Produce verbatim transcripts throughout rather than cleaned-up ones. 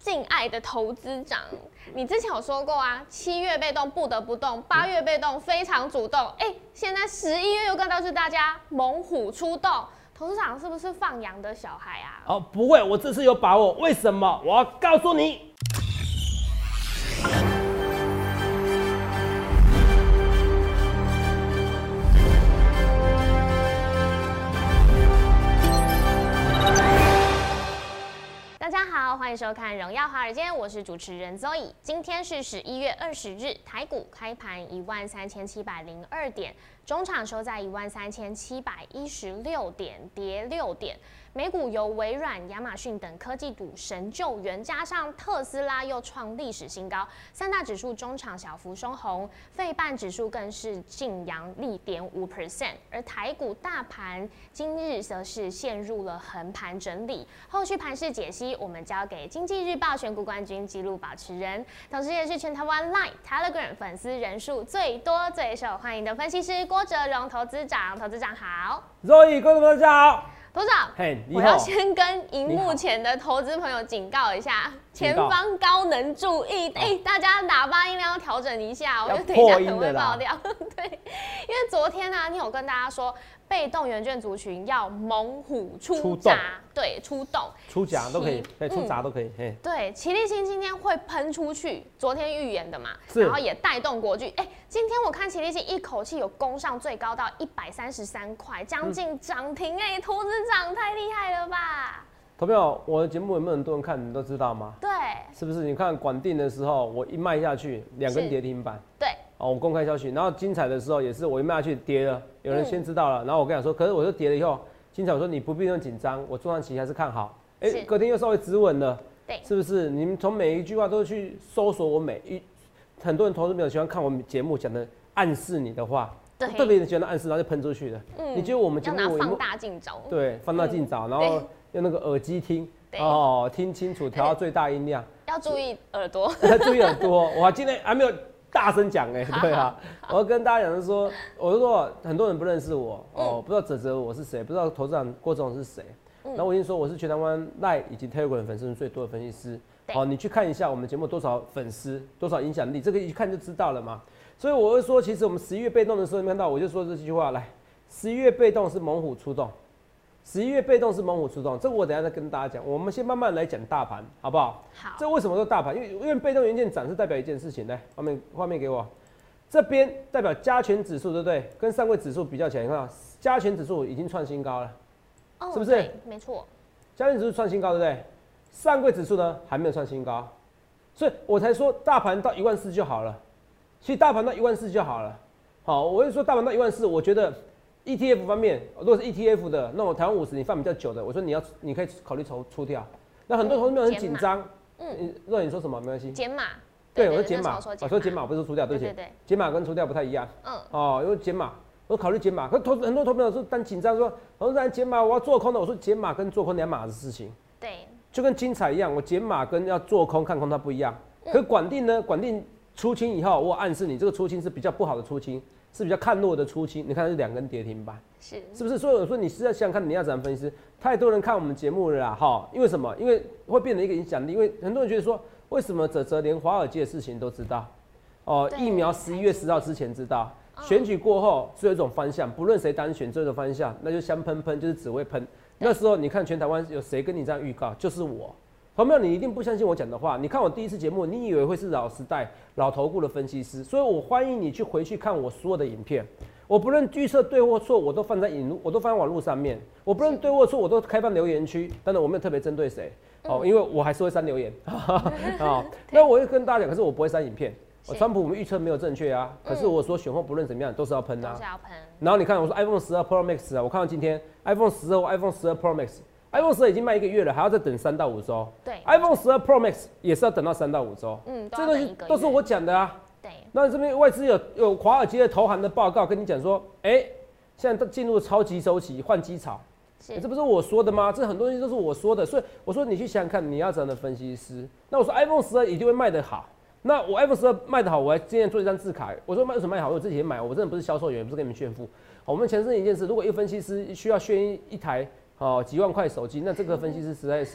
敬爱的投资长，你之前有说过啊，七月被动不得不动，八月被动非常主动，哎、欸，现在十一月又告诉大家猛虎出动，投资长是不是放羊的小孩啊？ 哦，不会，我这次有把握。为什么？我要告诉你。 大家好，欢迎收看《荣耀华尔街》，我是主持人 Zoe。今天是十一月二十日，台股开盘一万三千七百零二点，中场收在一万三千七百一十六点，跌六点。美股由微软、亚马逊等科技股神救援，加上特斯拉又创历史新高，三大指数中场小幅收红，费半指数更是净扬零点五 percent， 而台股大盘今日则是陷入了横盘整理。后续盘势解析，我们交给经济日报选股冠军纪录保持人，同时也是全台湾 Line、Telegram 粉丝人数最多、最受欢迎的分析师郭哲荣投资长。投资长好 ，Zoe， 各位大家好。 投资长， 嘿， 我要先跟荧幕前的投资朋友警告一下，前方高能注意，哎、欸，大家喇叭音量要调整一下，我就等一下可能会爆掉。对，因为昨天呢、啊，你有跟大家说，被动元件族群要猛虎出闸，对，出动、 出闸都可以，对，出闸都可以。嗯、 对，奇力新今天会喷出去，昨天预言的嘛，然后也带动国巨。哎、欸，今天我看奇力新一口气有攻上最高到一百三十三块，将近涨停，哎、欸，投资长太厉害了吧！ 投票，我的节目有没有很多人看？你都知道吗？ 对， 是不是？你看管定的时候，我一卖下去，两根跌停板。 对。 哦，我公开消息，然后精彩的时候也是我一卖下去跌了，有人先知道了，嗯、然后我跟他说，可是我说跌了以后，精彩我说你不必那么紧张，我中长期还是看好，哎、欸，隔天又稍微止稳了， 对， 是不是？你们从每一句话都去搜索我每一，很多人投资朋友喜欢看我们节目讲的暗示你的话，对，特别喜欢的暗示，然后就喷出去了。嗯，你觉得我们节目要拿放大镜找？ 对，放大镜找，嗯、然后用那个耳机听，哦，听清楚，调到最大音量， 要注意耳朵， 要注意耳朵。我今天还没有大声讲哎，对啊，我要跟大家讲的是说，我就说很多人不认识我哦，嗯、不知道哲哲我是谁，不知道投资长郭总是谁。嗯、然后我已经说我是全台湾 Line 以及 Telegram 粉丝最多的分析师。好、哦，你去看一下我们节目多少粉丝，多少影响力，这个一看就知道了嘛。所以我会说，其实我们十一月被动的时候，你看到我就说这句话来，十一月被动是猛虎出动。十一月被动是猛虎出动，这个我等一下再跟大家讲。我们先慢慢来讲大盘，好不好？ 好。 这为什么说大盘？因为因为被动元件涨是代表一件事情。来，画面画面给我，这边代表加权指数，对不对？跟上柜指数比较起来，你看加权指数已经创新高了， 哦、 是不是？ 没错。加权指数创新高，对不对？上柜指数呢还没有创新高，所以我才说大盘到一万四就好了。其实大盘到一万四就好了。好，我就说大盘到一万四，我觉得。E T F 方面，如果是 E T F 的，那我台湾五十你放比较久的，我说你要你可以考虑出出掉。那很多投资者很紧张，嗯，若你说什么没关系， 减码， 对，我说减码，我说减码不是出掉，对不起，减码跟出掉不太一样，嗯，哦，因为减码，我考虑减码，可投很多投资者说单紧张说，投资人减码我要做空的，我说减码跟做空两码的事情， 对， 就跟精彩一样，我减码跟要做空看空它不一样，可管定呢，管定出清以后，我暗示你这个出清是比较不好的出清。是比较看弱的出清，你看是两根跌停板， 是是不是？所以我说你是在想想看你要怎么分析，太多人看我们节目了啦，哈，因为什么？因为会变成一个影响力，因为很多人觉得说，为什么哲哲连华尔街的事情都知道？哦、呃，疫苗十一月十号之前知道，选举过后只有一种方向，不论谁当选，只有一种方向，那就香喷喷，就是只会喷。那时候你看全台湾有谁跟你这样预告？就是我。朋友，你一定不相信我讲的话。你看我第一次节目，你以为会是老时代、老投顾的分析师，所以我欢迎你去回去看我所有的影片。我不论预测对或错，我都放在影，我都放在网络上面。我不论对或错，我都开放留言区。当然，我没有特别针对谁，哦，因为我还是会删留言。啊，那我会跟大家讲，可是我不会删影片。我川普我们预测没有正确啊，可是我说选后不论怎么样都是要喷啊。 都是要喷。 然后你看我说 iPhone 十二 Pro Max 啊，我看到今天 iPhone 十二、iPhone 十二 Pro Max。iPhone 十二已经卖一个月了，还要再等三到五周。 对 ，iPhone 十二 Pro Max 也是要等到三到五周。 嗯， 这东西都是我讲的啊。 对。 那这边外资有有华尔街的投行的报告跟你讲说，哎、欸，现在进入超级周期，换机潮。欸、这不是我说的吗？这很多东西都是我说的，所以我说你去想想看，你要怎样的分析师？那我说 iPhone 十二一定会卖得好。那我 iPhone 十二卖得好，我还今天做一张字卡。我说卖为什么卖好？我自己也买，我真的不是销售员，不是跟你们炫富。我们前身一件事，如果一个分析师需要炫一台。哦，几万块手机，那这个分析师实在是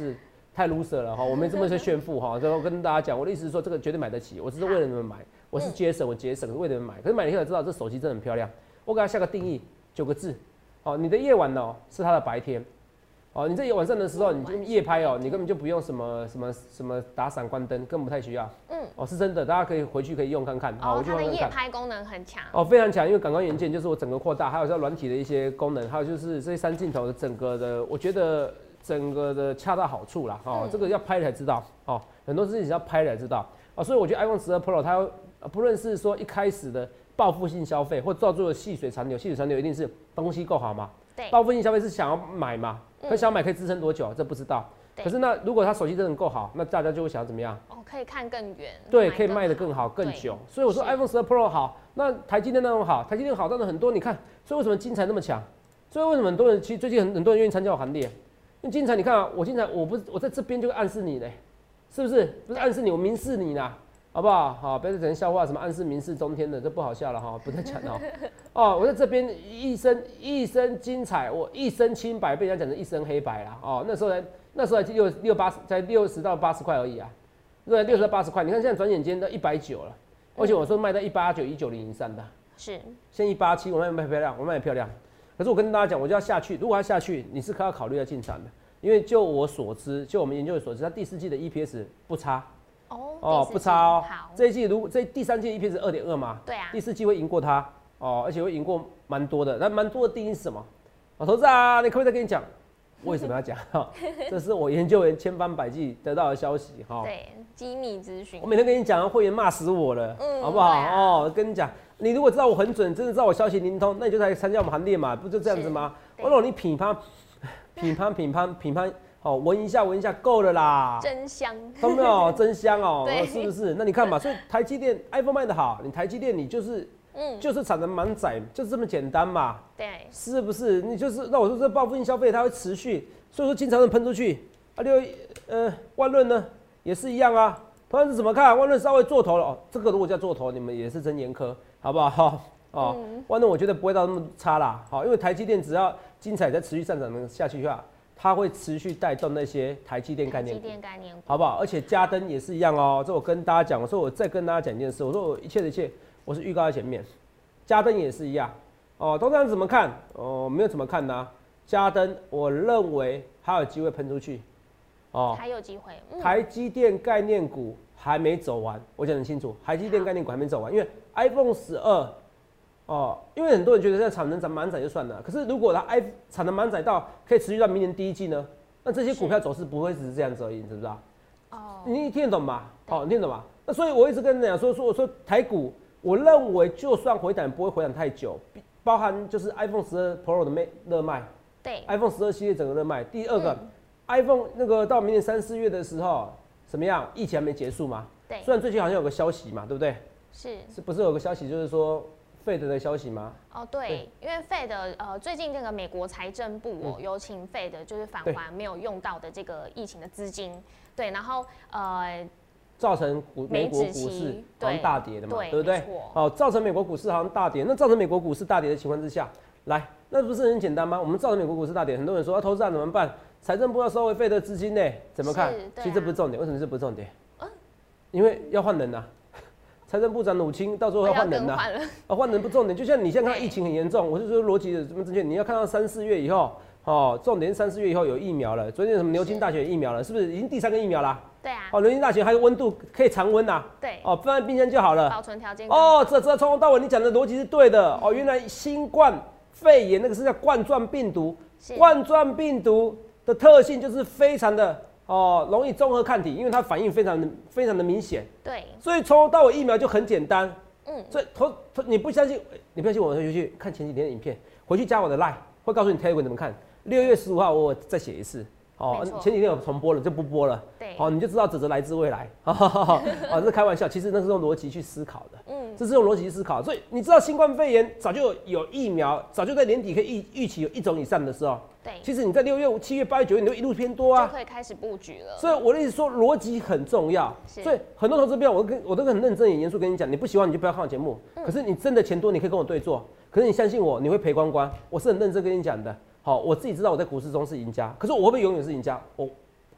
太 loser 了哈，我没这么去炫富哈。然后跟大家讲，我的意思是说，这个绝对买得起，我只是为了你们买，我是节省，我节省是为了你们买。可是买了以后才知道，这手机真的很漂亮。我给它下个定义，九个字，哦，你的夜晚哦是它的白天。哦，你在晚上的时候，你就夜拍哦，你根本就不用什么什么什么打闪关灯，根本不太需要。嗯，哦，是真的，大家可以回去可以用看看。 哦，它的夜拍功能很强。 哦，非常强，因为感光元件就是我整个扩大，还有像软体的一些功能，还有就是这三镜头的整个的，我觉得整个的恰到好处啦。哦，嗯、这个要拍才知道。哦，很多事情要拍才知道。哦，所以我觉得 iPhone 十二 Pro 它不论是说一开始的报复性消费，或造作的细水长流，细水长流一定是东西够好嘛。 对， 报复性消费是想要买嘛。可想要买可以支撑多久？这不知道。可是那如果他手机真的够好，那大家就会想要怎么样？ 哦，可以看更远。 对，可以卖得更好、更久。所以我说 iPhone 十二 Pro 好，那台积电那种好，台积电好，当然很多。你看，所以为什么精彩那么强？所以为什么很多人其实最近很很多人愿意参加我行列？因为精彩，你看啊，我精彩，我不是我在这边就暗示你嘞，是不是？不是暗示你，我明示你啦。好不好？好，不要再讲笑话，什么暗示明示中天的，这不好笑了哈，不再讲了。哦，我在这边一身一身精彩，我一身清白，被人家讲成一身黑白啦。哦，那时候才那时候才六六八十，才六十到八十块而已啊，对，六十到八十块。你看现在转眼间都一百九了，而且我说卖到一八九、一九零以上的， 是， 现在一八七，我卖卖漂亮，我卖漂亮。可是我跟大家讲，我就要下去，如果要下去，你是要考虑要进场的，因为就我所知，就我们研究所知，它第四季的 E P S 不差。 哦, 哦，不差哦。 好， 这一季如果这第三季 E P S 二点二嘛， 对啊， 第四季会赢过它哦，而且会赢过蛮多的。那蛮多的定义是什么？哦，投资啊，你可不可以再跟你讲？为什么要讲？哈，这是我研究员千方百计得到的消息哈。 对，机密资讯。 我每天跟你讲，会员骂死我了，嗯、好不好？啊、哦，跟你讲，你如果知道我很准，真的知道我消息灵通，那你就来参加我们行列嘛，不就这样子吗？我让你品乓，品乓，品乓，品乓。哦，闻一下，闻一下，够了啦， 真香， 懂没有？真香哦，是不是？那你看嘛，所以台积电 iPhone 卖得好，你台积电你就是，嗯，就是产能满载，就是这么简单嘛， 对， 是不是？你就是那我说这报复性消费它会持续，所以说经常能喷出去。啊，六呃万润呢也是一样啊，同样是怎么看？万润稍微做头了哦，这个如果叫做头，你们也是真严苛，好不好？好哦，嗯、万润我觉得不会到那么差啦，好，因为台积电只要精彩在持续上涨能下去的话。它会持续带动那些台积电概念股，好不好？而且嘉登也是一样哦。这我跟大家讲，我说我再跟大家讲一件事，我说我一切的一切，我是预告在前面。嘉登也是一样哦。通常怎么看？哦，没有怎么看的、啊。嘉登，我认为还有机会喷出去。 哦，还有机会。 嗯、台积电概念股还没走完，我讲得很清楚，台积电概念股还没走完，因为 iPhone 十二。哦，因为很多人觉得现在产能满载就算了，可是如果它 i 产能满载到可以持续到明年第一季呢，那这些股票走势不会只是这样子而已，你知不知道？哦，你听得懂吗？哦，你听得懂吗？那所以我一直跟人讲说说，我说台股，我认为就算回档不会回档太久，包含就是 iPhone 十二 Pro 的卖热卖， 对 ，iPhone 十二系列整个热卖。第二个、嗯、，iPhone 那个到明年三四月的时候，怎么样？疫情还没结束嘛？ 对， 虽然最近好像有个消息嘛，对不对？ 是， 是不是有个消息就是说？Fed 的消息吗？ 哦，对，对因为 Fed 呃最近那个美国财政部哦、嗯、有请 Fed 就是返还没有用到的这个疫情的资金，对，然后呃造成股美国股市好像大跌的嘛， 对, 对不对？哦，造成美国股市好像大跌，那造成美国股市大跌的情况之下，来，那不是很简单吗？我们造成美国股市大跌，很多人说啊，投资人怎么办？财政部要收回 Fed 的资金呢？怎么看？啊、其实这不是重点，为什么这不是重点？嗯、因为要换人啊。财政部长努钦到时候要换人呐、啊，啊换人不重点，就像你现在看到疫情很严重，我就说逻辑的这么正确，你要看到三四月以后，哦，重点三四月以后有疫苗了，昨天什么牛津大学有疫苗了，是不是已经第三个疫苗啦？ 对啊。 哦，牛津大学还有温度可以常温呐、啊， 对。 哦，放在冰箱就好了。 保存条件。 哦，这这从头到尾你讲的逻辑是对的。哦，原来新冠肺炎那个是叫冠状病毒，冠状病毒的特性就是非常的。哦，容易综合抗体，因为它反应非常的非常的明显。 对， 所以从头到尾疫苗就很简单。嗯，所以头头你不相信，你不相信我回去看前几天的影片，回去加我的 line， 会告诉你 Telegram 怎么看。六月十五号我再写一次。哦，前几天有重播了，就不播了。 对， 好、哦，你就知道泽泽来自未来。啊，这是开玩笑，其实那是用逻辑去思考的。嗯，这是用逻辑去思考，所以你知道新冠肺炎早就有疫苗，早就在年底可以预预期有一种以上的时候。 对， 其实你在六月、七月、八月、九月，你就一路偏多啊， 就可以开始布局了。 所以我的意思说，逻辑很重要。所以很多投资标，我跟我都很认真、很严肃跟你讲，你不喜欢你就不要看我节目。嗯、可是你真的钱多，你可以跟我对做。可是你相信我，你会赔光光。我是很认真跟你讲的。好，我自己知道我在股市中是赢家，可是我会不会永远是赢家？我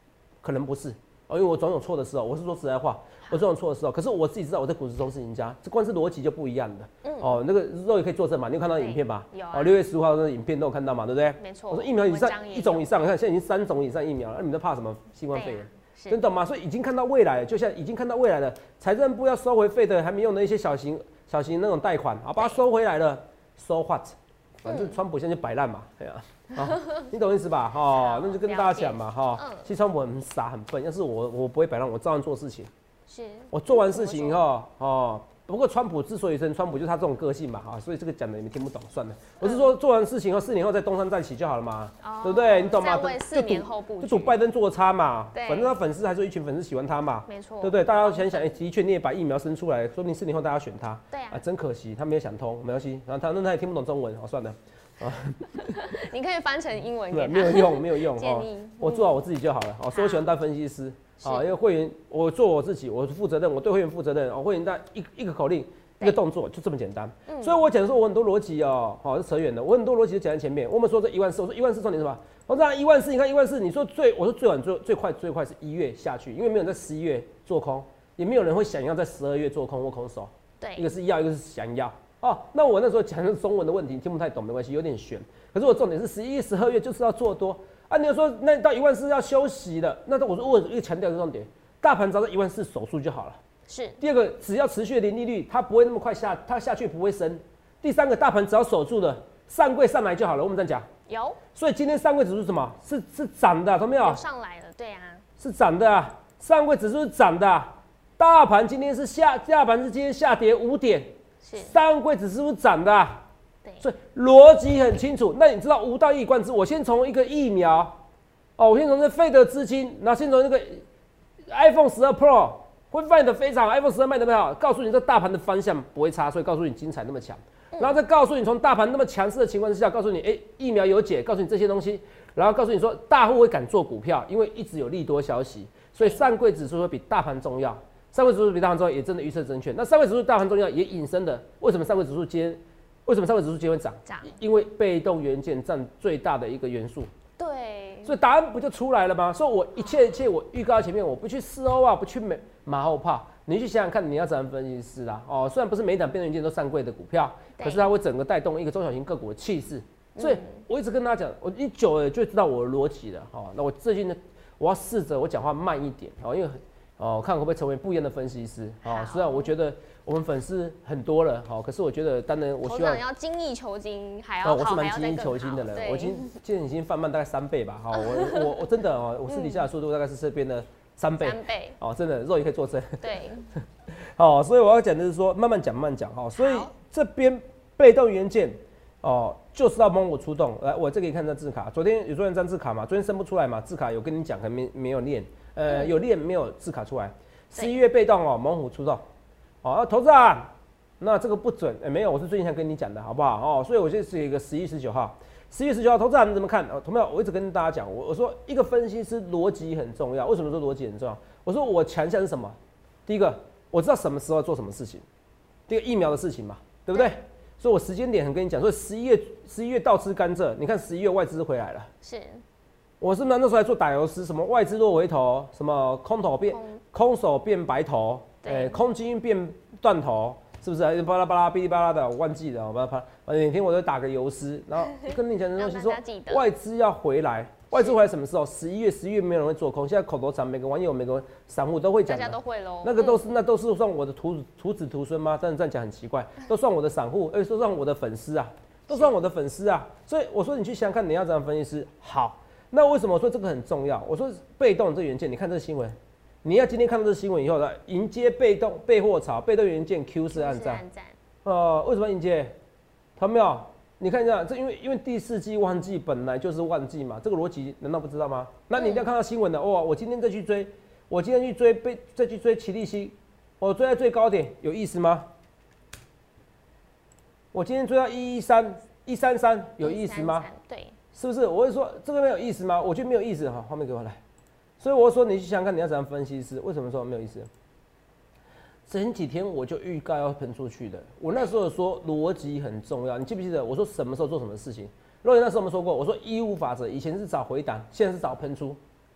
可能不是哦，因为我总有错的时候，我是说实在话，我总有错的时候。可是我自己知道我在股市中是赢家，这光是逻辑就不一样的。嗯，哦，那个肉也可以作证嘛，你有看到影片吧？ 有、啊。 哦，六月十五号的影片都有看到嘛，对不对？ 没错。 我说疫苗以上一种以上，你看现在已经三种以上疫苗了，那你们在怕什么新冠肺炎？真懂吗？所以已经看到未来了，就像已经看到未来了。财政部要收回费的还没用的一些小型小型那种贷款，好，把它收回来了。So what？ 反正川普现在就摆烂嘛，对啊。好，你懂意思吧？哈，那就跟大家讲嘛，哈。其实川普很傻很笨，要是我我不会摆烂，我照样做事情。是。我做完事情以后，哦。不过川普之所以称川普，就是他这种个性嘛，哈，所以这个讲的你们听不懂，算了。我是说做完事情后，四年后再东山再起就好了嘛，对不对？你懂吗？ 四年后布局， 就赌拜登做差嘛，反正他粉丝还是有一群粉丝喜欢他嘛， 没错， 对不对？大家要想想，哎，的确你也把疫苗生出来，说不定四年后大家选他， 对啊， 真可惜，他没有想通，没关系，然后他那他也听不懂中文，好算了。 你可以翻成英文给他， 没有用，没有用建议， 我做好我自己就好了。哦，所以我喜欢当分析师，啊，因为会员我做我自己，我负责任，我对会员负责任，哦，会员带一一个口令。一个动作就这么简单，嗯、所以我讲说我很多逻辑哦，好是扯远了，我很多逻辑就讲在前面。我们说这一万四，我说一万四重点是什么？我说一万四，你看一万四，你说最，我说最晚最最快最快是一月下去，因为没有人在十一月做空，也没有人会想要在十二月做空或空手。 对， 一个是要，一个是想要。哦，那我那时候讲的是中文的问题，听不太懂没关系，有点悬。可是我重点是十一月、十二月就是要做多啊。你说那到一万四要休息了，那我说我一个强调的重点，大盘只要在一万四守住就好了。 是。 第二个，只要持续的零利率，它不会那么快下，它下去不会升。第三个，大盘只要守住了，上柜上来就好了。我们这样讲。 有。所以今天上柜指数是什么？是是涨的，懂没有？ 有上来了，对啊。 是涨的啊，上柜指数是涨的、啊，大盘今天是下，大盘是今天下跌五点，是。上柜指数是涨的、啊，对。所以逻辑很清楚。那你知道无道一以贯之，我先从一个疫苗，哦，我先从这费德资金，然后先从那个 iPhone 十二 Pro。会卖的非常 ，iPhone 十二卖的非常好，告诉你这大盘的方向不会差，所以告诉你精彩那么强，然后再告诉你从大盘那么强势的情况之下，告诉你，哎、欸，疫苗有解，告诉你这些东西，然后告诉你说大户会敢做股票，因为一直有利多消息，所以上柜指数会比大盘重要，上柜指数比大盘重要，也真的预测正确。那上柜指数大盘重要，也引申的，为什么上柜指数今天，为什么上柜指数今天会涨？涨，因为被动元件占最大的一个元素。对，所以答案不就出来了吗？所以我一切一切我预告前面，我不去事后啊，不去美马后炮，你去想想看，你要怎样分析师啦？哦，虽然不是每一档变动元件都上柜的股票，可是它会整个带动一个中小型个股的气势。所以我一直跟大家讲，我一久了就知道我的逻辑了。哦，那我最近呢，我要试着我讲话慢一点，哦，因为哦，看会不会成为不一样的分析师。哦，虽然我觉得我们粉丝很多了，好，可是我觉得当然我希望要精益求精，还要好， 我是蛮精益求精的人。我今今天已经放慢大概三倍吧，好，我我我真的哦，我私底下的速度大概是这边的三倍，三倍，哦，真的肉也可以作证。对，好，所以我要讲的是说，慢慢讲，慢慢讲，哈，所以这边被动元件哦，就是要帮我出动。来，我这个可以看这字卡，昨天有做一张字卡嘛，昨天生不出来嘛，字卡有跟你讲，可能没没有练，呃，有练没有字卡出来。十一月被动哦，猛虎出动。好，投资啊，那这个不准，哎、欸，没有，我是最近才跟你讲的，好不好？哦，所以我这是一个十一十九号，十一十九号，投资啊，你怎么看？哦，同没有？我一直跟大家讲，我我说一个分析师逻辑很重要，为什么说逻辑很重要？我说我强项是什么？第一个，我知道什么时候做什么事情，第一个疫苗的事情嘛，对不对？嗯、所以我时间点很跟你讲，所以十一月十一月倒吃甘蔗，你看十一月外资回来了，是。我是不是那时候还做打油诗？什么外资落回头，什么空头变空手变白头，哎、欸，空基因变断头，是不是？巴拉巴拉哔哩吧啦的，我忘记了，巴拉巴拉，每天我都打个油诗，然后跟你讲的东西说，外资要回来，外资回来什么时候？十一月，十一月没有人会做空，现在口头禅，每个网友、每个散户都会讲， 大家都会喽。 那个都是、嗯、那都是算我的徒徒子徒孙吗？但是这样讲很奇怪，都算我的散户，而且都算我的粉丝啊，都算我的粉丝啊。所以我说你去想想看，你要怎样分析师好。那为什么我说这个很重要？我说被动这个元件，你看这个新闻，你要今天看到这个新闻以后呢，迎接被动备货潮，被动元件 Q 四按赞，呃，为什么迎接？看到没有？你看一下，这因为因为第四季旺季本来就是旺季嘛，这个逻辑难道不知道吗？那你一定要看到新闻的，哇、哦！我今天再去追，我今天去追被再去追奇力新，我追在最高点，有意思吗？我今天追到一一三一三三，有意思吗？对。是不是？我会说这个没有意思吗？我觉得没有意思哈，画面给我来。所以我说你去想想看，你要怎样分析是为什么说没有意思？前几天我就预告要喷出去的，我那时候说逻辑很重要，你记不记得？我说什么时候做什么事情？若言那时候我们说过，我说一五法则，以前是找回档，现在是找喷出。对，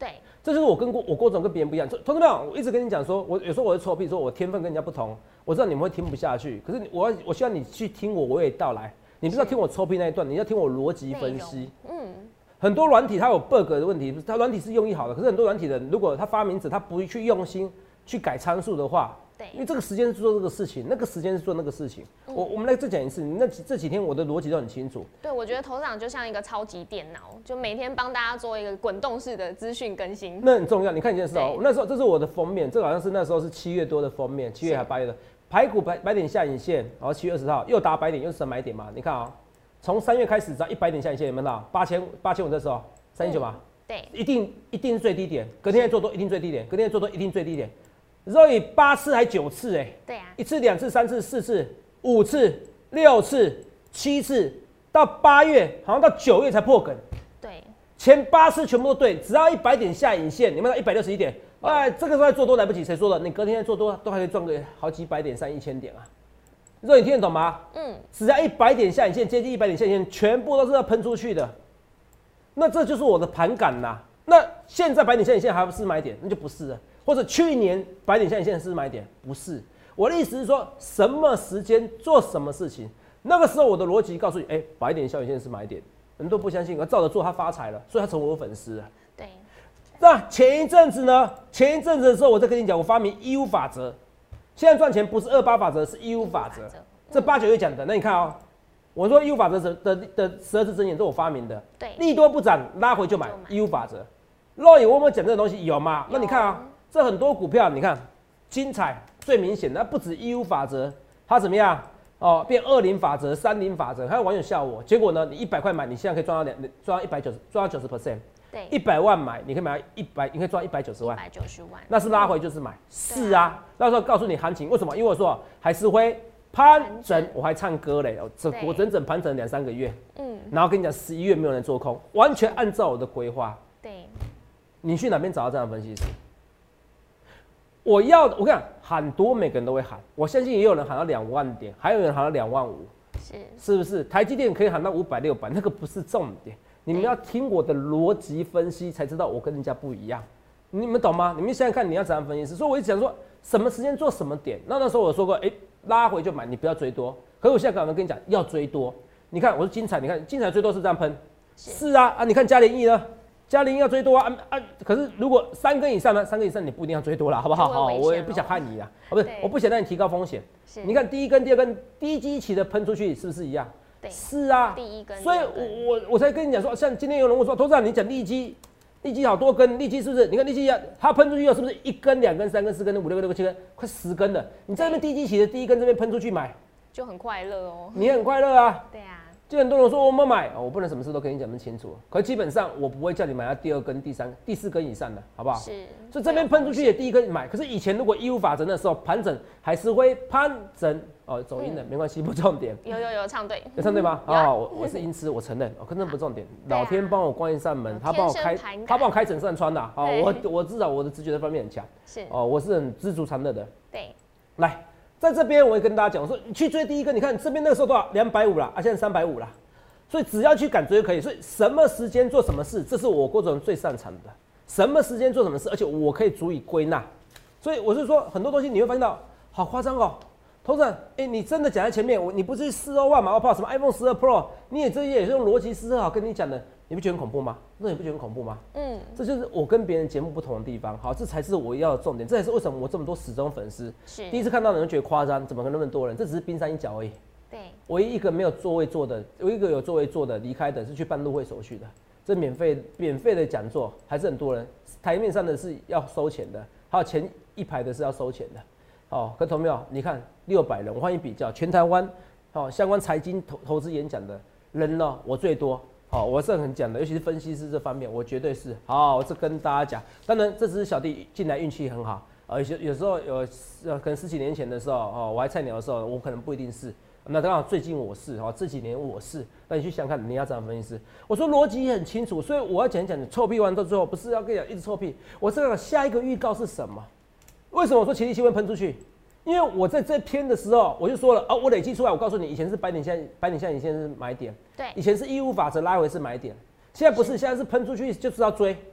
这就是我跟郭我郭总跟别人不一样。同志们，我一直跟你讲说，我有时候我会臭屁，说我天分跟人家不同，我知道你们会听不下去，可是我我希望你去听我娓娓道来，你不是要听我臭屁那一段，你要听我逻辑分析。嗯，很多软体它有 bug 的问题，它软体是用意好的，可是很多软体的人如果他发明者他不去用心去改参数的话。 对， 因为这个时间是做这个事情，那个时间是做那个事情。嗯、我我们来再讲一次，那这几天我的逻辑都很清楚。 对，我觉得头长就像一个超级电脑，就每天帮大家做一个滚动式的资讯更新。 那很重要。你看一件事哦、喔，那时候这是我的封面，这个好像是那时候是七月多的封面，七月还八月的排骨百百点下影线，然后七月二十号又达百点，又是买点嘛。你看啊、喔，从三月开始只要一百点下影线，有没有到八千八千五的时候三千九嘛？ 对， 一定一定是最低点，隔天再做多一定最低点，隔天再做多一定最低点。所以八次还九次哎、欸， 对啊， 一次、两次、三次、四次、五次、六次、七次，到八月好像到九月才破梗。 对， 前八次全部都对，只要一百点下影线，你们到一百六十一点，哎，这个时候做多来不及，谁说的？你隔天再做多都还可以赚个好几百点，上一千点啊。所以你听得懂吗？嗯，只要一百点下影线，接近一百点下影线，全部都是要喷出去的。那这就是我的盘感啦。那现在百点下影线还不是买点，那就不是了。或者去年百点下影线是买点，不是。我的意思是说，什么时间做什么事情，那个时候我的逻辑告诉你，哎、欸，百点下影线是买点，人都不相信，而照着做他发财了，所以他成为我粉丝了。 对。 那前一阵子呢？前一阵子的时候，我再跟你讲，我发明一五法则。现在赚钱不是二八法则，是一五法则。这八九月讲的，那你看啊、喔，我说一五法则的的十二字真言，这是我发明的。 对。 利多不涨，拉回就买，一五法则。肉眼我有没有讲这个东西？有吗？那你看啊。这很多股票，你看，精彩最明显的，不止一五法则，它怎么样？哦，变二零法则、三零法则，还有网友笑我。结果呢，你一百块买，你现在可以赚到两，赚到一百九十，赚到九十 percent。 对， 一百万买，你可以买到一百，你可以赚一百九十万。 一百九十万， 那是拉回就是买。是啊，那时候告诉你行情，为什么？因为我说海思辉盘整，我还唱歌嘞，这我整整盘整两三个月。嗯，然后跟你讲，十一月没有人做空，完全按照我的规划。 对， 你去哪边找到这样的分析师？我要，我跟你讲，喊多每个人都会喊，我相信也有人喊到两万点，还有人喊到两万五，是是不是？台积电可以喊到五百、六百，那个不是重点，你们要听我的逻辑分析才知道我跟人家不一样，你们懂吗？你们现在看你要怎样分析师，所以我一直讲说什么时间做什么点，那那时候我说过，哎、欸，拉回就买，你不要追多。可是我现在刚刚跟你讲要追多，你看我是精彩，你看精彩追多是这样喷，是啊啊，你看嘉联益呢？嘉联要追多啊啊！可是如果三根以上呢？三根以上你不一定要追多啦，好不好？好，我也不想害你啊，哦不是，我不想让你提高风险。你看第一根、第二根低基期的喷出去，是不是一样？对，是啊。第一根，所以我我我才跟你讲说，像今天有人问说，投资长你讲利基，利基好多根，利基是不是？你看利基啊，它喷出去后是不是一根、两根、三根、四根、五六根、六根、七根，快十根了？你在那边低基期的第一根这边喷出去买， 就很快乐哦。 你很快乐啊。 对啊。 就很多人说我们买、哦，我不能什么事都跟你讲那么清楚。可基本上我不会叫你买到第二根、第三、第四根以上的，好不好？是。所以这边喷出去的第一根买，可是以前如果一五法则的时候盘整，还是会盘整哦，走音的、嗯、没关系，不重点。 有有有唱对， 有唱对吗？啊、哦，我我是音痴，我承认，哦，可那不重点。老天帮我关一扇门，他帮我开，他帮我开整扇窗的。好、哦，我我至少我的直觉的方面很强。是。哦，我是很知足常乐的。对。来，在这边我会跟大家讲，我说你去追第一根，你看这边那个时候多少？两百五啦，啊，现在三百五啦。所以只要去敢追就可以，所以什么时间做什么事，这是我郭总最擅长的。什么时间做什么事，而且我可以足以归纳。所以我是说，很多东西你会发现到，好夸张哦。投资人，哎、欸，你真的讲在前面，我你不是四欧万嘛？我跑什么 iPhone 十二 Pro， 你也这也是用逻辑思考跟你讲的，你不觉得很恐怖吗？那你不觉得很恐怖吗？嗯，这就是我跟别人节目不同的地方。好，这才是我要的重点，这也是为什么我这么多死忠粉丝。是，第一次看到的人觉得夸张，怎么可能那么多人？这只是冰山一角而已。对，唯一一个没有座位坐的，唯一一个有座位坐的离开的是去办入会手续的。这免费免费的讲座还是很多人，台面上的是要收钱的，还有前一排的是要收钱的。哦，可同没有？你看六百人，我欢迎比较全台湾，哦，相关财经投投资演讲的人呢，我最多。好、哦，我是很讲的，尤其是分析师这方面，我绝对是。好，我这跟大家讲，当然这只是小弟进来运气很好，呃，有有时候有呃，可能十几年前的时候，哦，我还菜鸟的时候，我可能不一定是。那刚好最近我是哦，这几年我是，那你去想想看，你要怎样分析师？我说逻辑也很清楚，所以我要讲一讲，你臭屁完到最后，不是要跟你讲一直臭屁，我这个下一个预告是什么？为什么我说奇力新会喷出去？因为我在这篇的时候我就说了，哦，我累积出来，我告诉你，以前是百点线，百点线以前是买点，对，以前是义务法则拉回是买点，现在不是，现在是喷出去就是要追，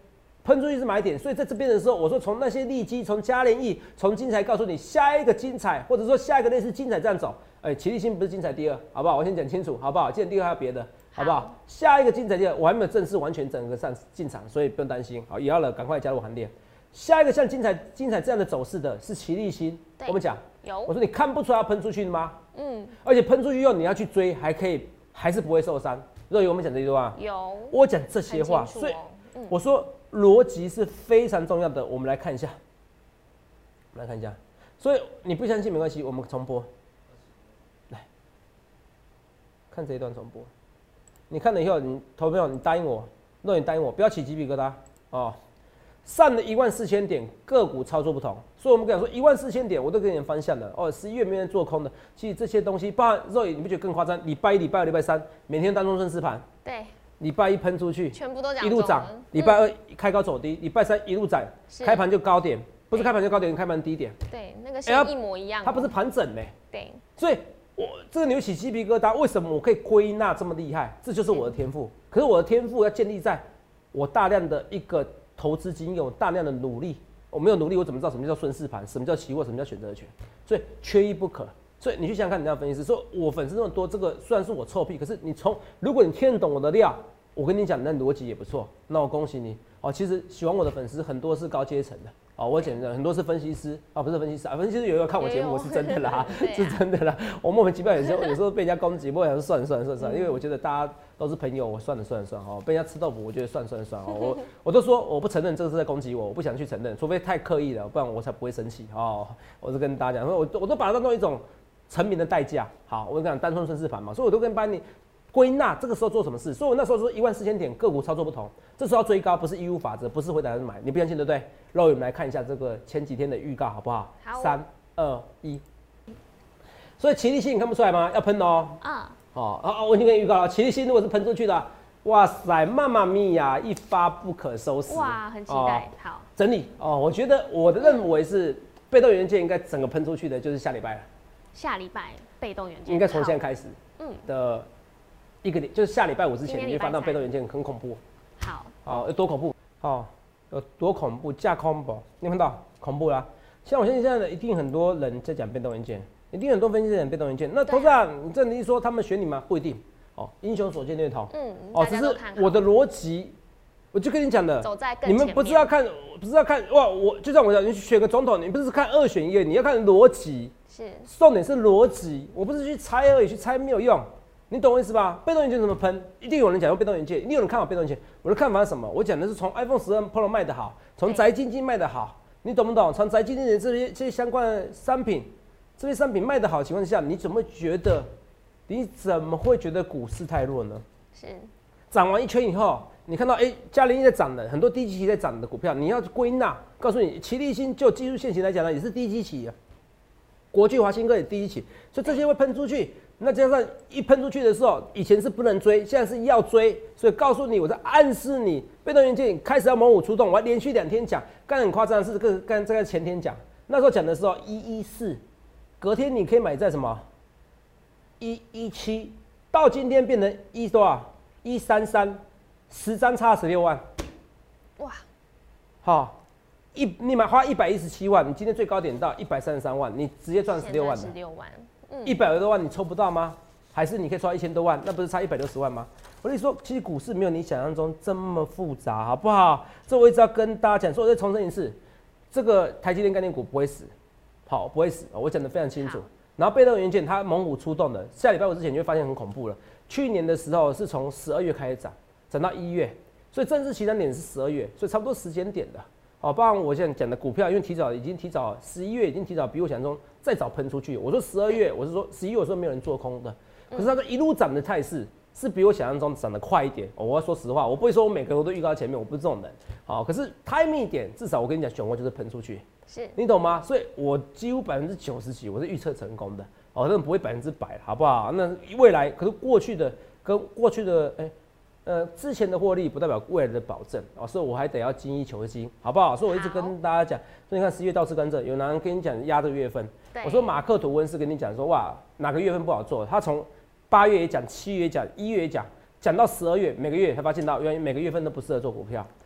喷出去是买点，所以在这边的时候，我说从那些利基，从嘉联益，从精彩告诉你下一个精彩，或者说下一个类似精彩这样走。哎、欸，奇力新不是精彩第二，好不好？我先讲清楚，好不好？既然第二还有别的，好不好？好，下一个精彩第二，我还没有正式完全整个上进场，所以不用担心。好，也要了，赶快加入行列。下一个像精彩精彩这样的走势的是奇力新，我们讲有，我说你看不出来要喷出去吗？嗯，而且喷出去后你要去追，还可以，还是不会受伤。若有我们讲这句话，有，我讲这些话，所以、嗯、我说逻辑是非常重要的。我们来看一下，我们来看一下。所以你不相信没关系，我们重播。来看这一段重播，你看了以后，你投票，你答应我，若你答应我，不要起鸡皮疙瘩哦。上了一万四千点，个股操作不同，所以我们跟你说一万四千点，我都给你方向了哦。十一月没人做空的，其实这些东西，包含肉眼，你不觉得更夸张？礼拜一、礼拜二、礼拜三，每天当中顺势盘， 对， 礼拜一喷出去， 全部都涨， 一路涨。礼拜二开高走低，礼拜三一路涨，开盘就高点，不是开盘就高点，开盘低点。 对，那个是一模一样、哦欸。 它不是盘整嘞。 对， 所以我这个你会起鸡皮疙瘩，为什么我可以归纳这么厉害？这就是我的天赋。可是我的天赋要建立在我大量的一个投资经验，有大量的努力。我没有努力，我怎么知道什么叫顺势盘？什么叫期货？什么叫选择权？所以缺一不可。所以你去想想看，你那分析师说，我粉丝那么多，这个虽然是我臭屁，可是你从如果你听得懂我的料，我跟你讲，那逻辑也不错。那我恭喜你哦。其实喜欢我的粉丝很多是高阶层的哦，我讲的很多是分析师啊，不是分析师啊，分析师有一个看我节目，是真的啦，啊、是真的啦。我莫名其妙有时候有时候被人家攻击，我想说算了算了算了算了，因为我觉得大家都是朋友，我算了算了算了哦，被人家吃豆腐，我觉得算了算了算了哦，我我都说我不承认这个是在攻击我，我不想去承认，除非太刻意了，不然我才不会生气哦。我是跟大家讲，我我都把它当做一种成名的代价。好，我跟你讲单纯顺势盘嘛，所以我都跟把你归纳这个时候做什么事。所以我那时候说一万四千点个股操作不同，这时候要追高不是义务法则，不是回答还是买，你不相信对不对？让我们来看一下这个前几天的预告好不好？好，三二一。所以奇力新你看不出来吗？要喷哦。啊。哦哦，我已经跟你预告了，奇力新如果是喷出去的，哇塞，妈妈咪呀，一发不可收拾。 哇，很期待。哦、好， 整理哦，我觉得我的认为是、嗯、被动元件应该整个喷出去的，就是下礼拜了。 下礼拜被动元件应该从现在开始，嗯的一个就是下礼拜五之前，你会发现被动元件很恐怖。 好， 好，有多恐怖？好，有多恐怖？架空不？你看到恐怖啦！像我现在的一定很多人在讲被动元件，一定很多分析师讲被动元件。那投资啊，你这你说他们选你吗？不一定。哦，英雄所见略同。嗯，哦，只是我的逻辑，我就跟你讲的， 走在更你们不是要看，不是要看哇！我就像我讲，你选个总统，你不是看二选一，你要看逻辑。是，重点是逻辑，我不是去猜而已，去猜没有用，你懂我意思吧？被动元件怎么喷？一定有人讲用被动元件，一定有人看好被动元件。我的看法是什么？我讲的是从 iPhone 十二 Pro 卖得好，从宅经济卖得好，你懂不懂？从宅经济的这些这些相关的商品，这些商品卖得好的情况下，你怎么会觉得？你怎么会觉得股市太弱呢？是，涨完一圈以后，你看到哎，嘉联益在涨的，很多低基期在涨的股票，你要归纳，告诉你，奇力新就技术线型来讲呢，也是低基期啊。国巨、华新科也第一起，所以这些会喷出去。那加上一喷出去的时候，以前是不能追，现在是要追。所以告诉你，我在暗示你，被动元件开始要猛虎出动。我还连续两天讲，刚才很夸张的是，跟刚在前天讲，那时候讲的时候一一四，隔天你可以买在什么一一七，到今天变成一多少一三三，十张差十六万，哇，好。一你买花一百一十七万，你今天最高点到一百三十三万，你直接赚十六万了。十六万，嗯，一百多万你抽不到吗？还是你可以抽到一千多万？那不是差一百六十万吗？我跟你说，其实股市没有你想象中这么复杂，好不好？这我一直要跟大家讲，所以我再重申一次，这个台积电概念股不会死，好，不会死，我讲得非常清楚。然后被动元件它猛虎出动的，下礼拜五之前你会发现很恐怖了。去年的时候是从十二月开始涨，涨到一月，所以正式起涨点是十二月，所以差不多时间点的。哦，包含我现在讲的股票，因为提早已经提早十一月已经提早比我想象中再早喷出去。我说十二月，我是说十一月，我说没有人做空的，可是它的一路涨的态势是比我想象中涨得快一点。哦，我要说实话，我不会说我每个我都预告在前面，我不是这种人。好，可是 timing 点至少我跟你讲，选货就是喷出去，是你懂吗？所以我几乎百分之九十几我是预测成功的。哦，那不会百分之百，好不好？那未来可是过去的跟过去的哎。欸呃，之前的获利不代表未来的保证哦，所以我还得要精益求精，好不好？所以我一直跟大家讲，所以你看十月倒刺甘蔗，有男人跟你讲压这个月份，我说马克吐温是跟你讲说哇哪个月份不好做，他从八月也讲，七月也讲，一月也讲，讲到十二月，每个月才发现到原来每个月份都不适合做股票，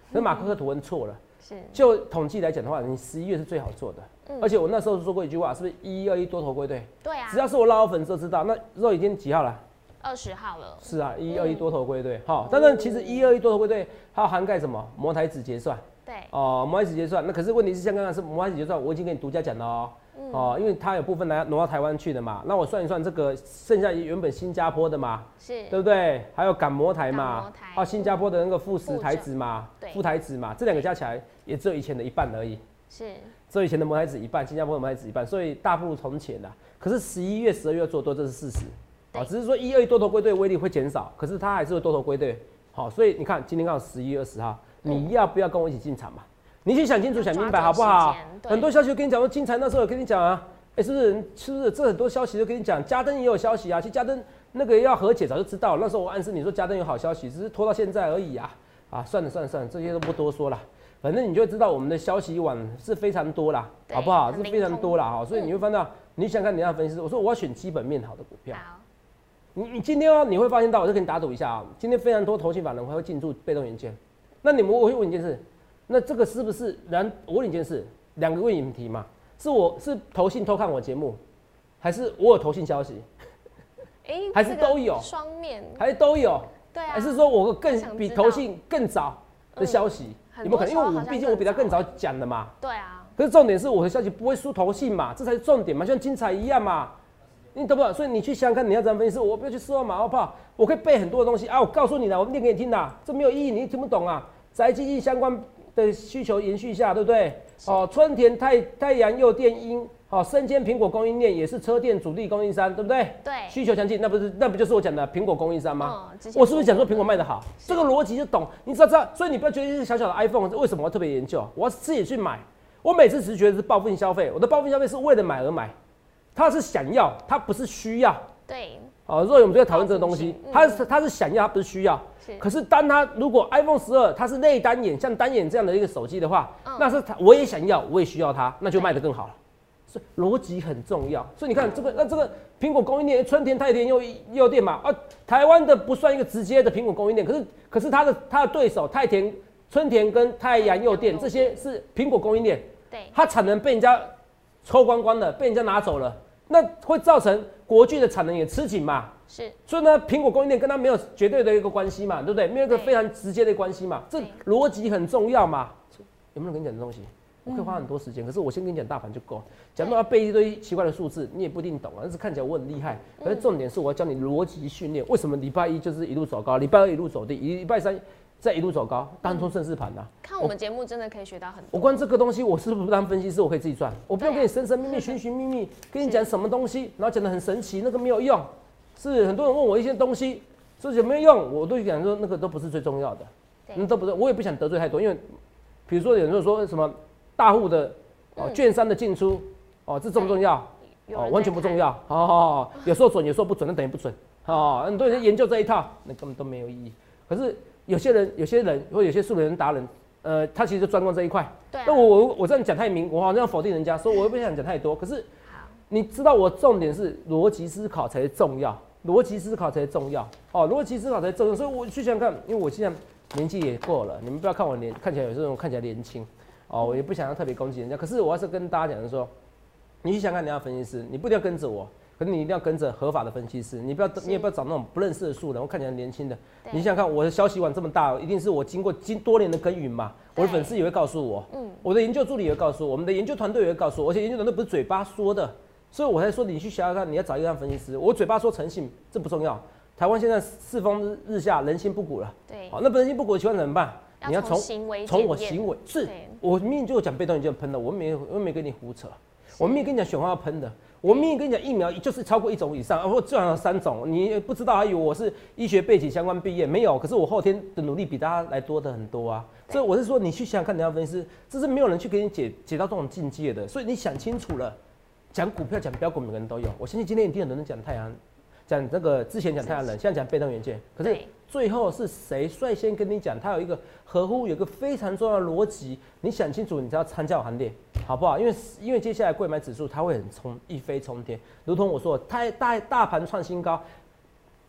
那马克克吐温错了。 是， 就统计来讲的话，你十一月是最好做的。嗯、而且我那时候说过一句话，是不是一一二一多头归队？ 对啊。 只要是我老粉丝都知道，那肉已经几号了？ 二十号了。 是啊，一一二一多头归队。好、嗯，但是其实一一二一多头归队它要涵盖什么？摩台指结算。 对。 哦、呃，摩台指结算，那可是问题是像刚刚是摩台指结算，我已经跟你独家讲了哦。嗯、哦，因为它有部分来挪到台湾去的嘛，那我算一算，这个剩下原本新加坡的嘛， 是， 对不对？还有港摩台嘛，还有新加坡的那个富时台指嘛，富台指嘛，这两个加起来也只有以前的一半而已， 是， 只有以前的摩台指一半，新加坡的摩台指一半，所以大不如从前啦。可是十一月、十二月做多，这是事实，啊，只是说一、二多头归队威力会减少，可是它还是会多头归队，好，所以你看今天刚好十一月二十号，你要不要跟我一起进场嘛？你去想清楚、想明白好不好？很多消息我跟你讲，说精彩那时候我跟你讲啊。哎、欸，是不是？是不是？这很多消息都跟你讲，嘉登也有消息啊。其实嘉登那个要和解，早就知道了。那时候我暗示你说嘉登有好消息，只是拖到现在而已啊。啊，算了算了算了，这些都不多说了。反正你就会知道我们的消息网是非常多啦，好不好？是非常多啦哈。所以你会发现到，嗯、你想看你要分析，我说我要选基本面好的股票。好。你你今天哦，你会发现到，我就跟你打赌一下啊，今天非常多投信法人会进驻被动元件。那你们我会问一件事，那这个是不是？然我问你一件事，两个问题嘛。是我是投信偷看我节目，还是我有投信消息？ 哎、欸， 还是都有双面， 还是都有？ 对啊， 还是说我更比投信更早的消息？嗯、有没有可能？因为我毕竟我比他更早讲的嘛。 对啊。 可是重点是我的消息不会输投信嘛，这才是重点嘛，像精彩一样嘛。你懂不懂？所以你去想想看，你要怎么分析？我不要去说马后炮，我可以背很多的东西啊。我告诉你了，我念给你听的，这没有意义，你听不懂啊。宅基地相关的需求延续下，对不对？哦，春田太太阳诱电因，哦，生煎苹果供应链也是车电主力供应商，对不对？ 对， 需求强劲，那不是那不就是我讲的苹果供应商吗？嗯、我是不是讲说苹果卖得好？这个逻辑就懂，你知道知道，所以你不要觉得是小小的 iPhone， 为什么我要特别研究？我要自己去买，我每次只是觉得是报复性消费，我的报复性消费是为了买而买，它是想要，它不是需要。 对。 哦，若我们就在讨论这个东西，它是它是想要，它不是需要。可是当它如果 iPhone 十二它是类单眼，像单眼这样的一个手机的话，嗯、那是它我也想要，我也需要它，那就卖得更好了。所以逻辑很重要。所以你看这个，那这个苹果供应链，春田、太田又又电嘛，啊，台湾的不算一个直接的苹果供应链，可是可是它的它的对手太田、春田跟太阳诱电这些是苹果供应链，对，它产能被人家抽光光了，被人家拿走了，那会造成国巨的产能也吃紧嘛。是，所以呢，苹果供应链跟它没有绝对的一个关系嘛，对不对？没有一个非常直接的关系嘛，这逻辑很重要嘛。有没有跟你讲的东西？我可以花很多时间，可是我先跟你讲大盘就够。讲到要背一堆奇怪的数字，你也不一定懂啊。但是看起来我很厉害，可是重点是我要教你逻辑训练。为什么礼拜一就是一路走高，礼拜二一路走低，礼拜三再一路走高，当冲顺势盘呐？ 看我们节目真的可以学到很多。 我光这个东西，我是不是当分析师，我可以自己赚？我不用跟你神神秘秘、寻寻觅觅，跟你讲什么东西，然后讲得很神奇，那个没有用。是很多人问我一些东西，说有没有用，我都讲说那个都不是最重要的，那都不是，我也不想得罪太多，因为比如说有人说什么大户的哦券商的进出哦，这重不重要？哦，完全不重要。哦，有时候准，有时候不准，那等于不准。哦，很多人研究这一套，那根本都没有意义。可是有些人，有些人或有些素人达人，呃，他其实就专攻这一块。对、啊。那我我我这样讲太明，我好像否定人家，所以我又不想讲太多。可是你知道我重点是逻辑思考才是重要。逻辑思考才重要哦，逻辑思考才重要，所以我去想想看，因为我现在年纪也过了，你们不要看我年看起来有时候看起来年轻哦，我也不想要特别攻击人家，可是我要是跟大家讲的说，你去想看你要分析师，你不一定要跟着我，可是你一定要跟着合法的分析师，你不要你也不要找那种不认识的素人，我看起来年轻的，你想想看我的消息网这么大，一定是我经过经多年的耕耘嘛，我的粉丝也会告诉我，嗯，我的研究助理也会告诉我，我们的研究团队也会告诉我，而且研究团队不是嘴巴说的。所以我才说你去想想看，你要找一个分析师。我嘴巴说诚信，这不重要。台湾现在世风日下，人心不古了。对，好，那人心不古的情况怎么办？ 你要从从我行为，是我明明就讲被动元件喷的，我没我没跟你胡扯，我明明跟你讲选化要喷的，我明明跟你讲疫苗就是超过一种以上，或至少有三种，你不知道还以为我是医学背景相关毕业，没有，可是我后天的努力比大家来多的很多啊。所以我是说，你去想想看，你要分析师，这是没有人去给你解解到这种境界的，所以你想清楚了。讲股票、讲标股，每个人都有。我相信今天一定有人讲太阳，讲这个之前讲太阳能，现在讲被动元件。可是最后是谁率先跟你讲？它有一个合乎有一个非常重要的逻辑，你想清楚，你才要参加行列，好不好？因为因为接下来柜买指数它会很冲，一飞冲天。如同我说，太大大盘创新高，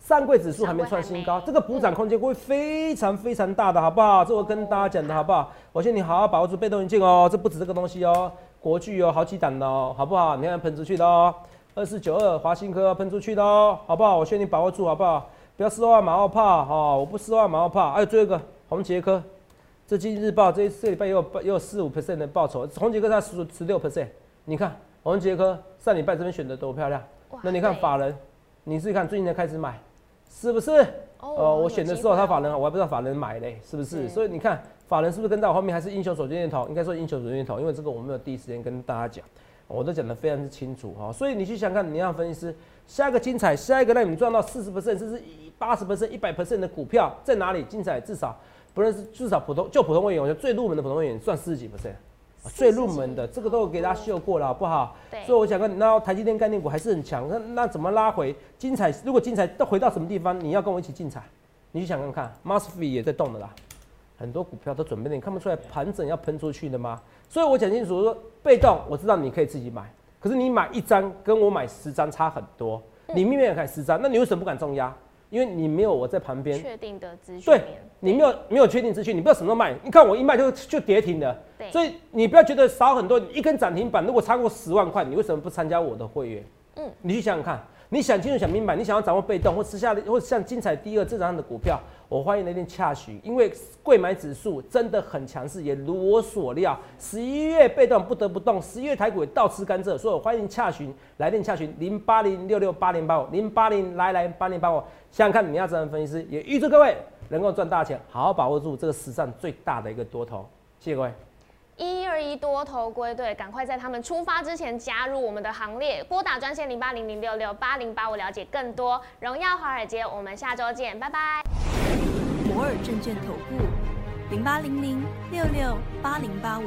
上柜指数还没创新高，这个补涨空间会非常非常大的，好不好？这我跟大家讲的好不好？我劝你好好把握住被动元件哦，这不止这个东西哦，国巨哦，好几档的哦，好不好？你看喷出去的哦，二四九二华新科喷出去的哦，好不好？我劝你把握住好不好？不要四万马后炮哈，我不四万马后炮。还有最后一个宏捷科，这经济日报这这礼拜也有也有四五 percent 的报酬，宏捷科它十十六 percent， 你看宏捷科上礼拜这边选的多漂亮，那你看法人，你自己看最近才开始买。是不是？哦、呃，我选的时候他法人，我还不知道法人买嘞，是不是？是所以你看法人是不是跟到我后面还是英雄所见略同？应该说英雄所见略同，因为这个我没有第一时间跟大家讲，我都讲得非常之清楚哈。所以你去想看，你要分析师下一个精彩，下一个让你赚到四十 percent 甚至八十 percent、一百 percent 的股票在哪里？精彩至少不论是至少普通就普通会员，我觉得最入门的普通会员算四十几 percent。最入门的这个都给大家秀过了，好不好？所以我想跟你，那台积电概念股还是很强，那那怎么拉回？精彩，如果精彩都回到什么地方，你要跟我一起进场，你去想看看 ，M O S F E T 也在动的啦，很多股票都准备了，你看不出来盘整要喷出去的吗？所以我讲清楚说，被动我知道你可以自己买，可是你买一张跟我买十张差很多，你明明也买十张，那你为什么不敢重压？因为你没有我在旁边确定的资讯， 对你没有没有确定资讯，你不知道什么时候卖。你看我一卖就就跌停了，所以你不要觉得少很多，一根涨停板如果超过十万块，你为什么不参加我的会员？嗯，你去想想看，你想清楚想明白，你想要掌握被动或吃下或像精彩第二这样的股票，我欢迎来电洽询，因为贵买指数真的很强势，也如我所料，十一月被动不得不动，十一月台股也倒吃甘蔗，所以我欢迎洽询，来电洽询零八零六六八零八五零八零来来八零八五，想想看你要怎样分析师，也预祝各位能够赚大钱，好好把握住这个史上最大的一个多头，谢谢各位。 一二一多头归队，赶快在他们出发之前加入我们的行列，拨打专线零八零零六六八零八五了解更多。荣耀华尔街，我们下周见，拜拜。 摩尔证券投顾零八零零六六八零八五。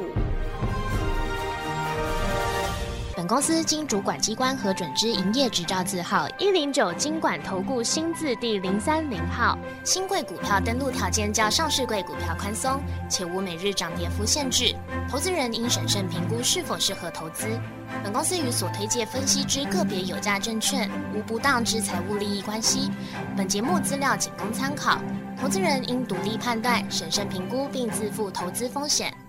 本公司经主管机关核准之营业执照字号一零九金管投顾新字第零三零号。新贵股票登录条件较上市贵股票宽松，且无每日涨跌幅限制。投资人应审慎评估是否适合投资。本公司与所推介分析之个别有价证券无不当之财务利益关系。本节目资料仅供参考，投资人应独立判断、审慎评估并自负投资风险。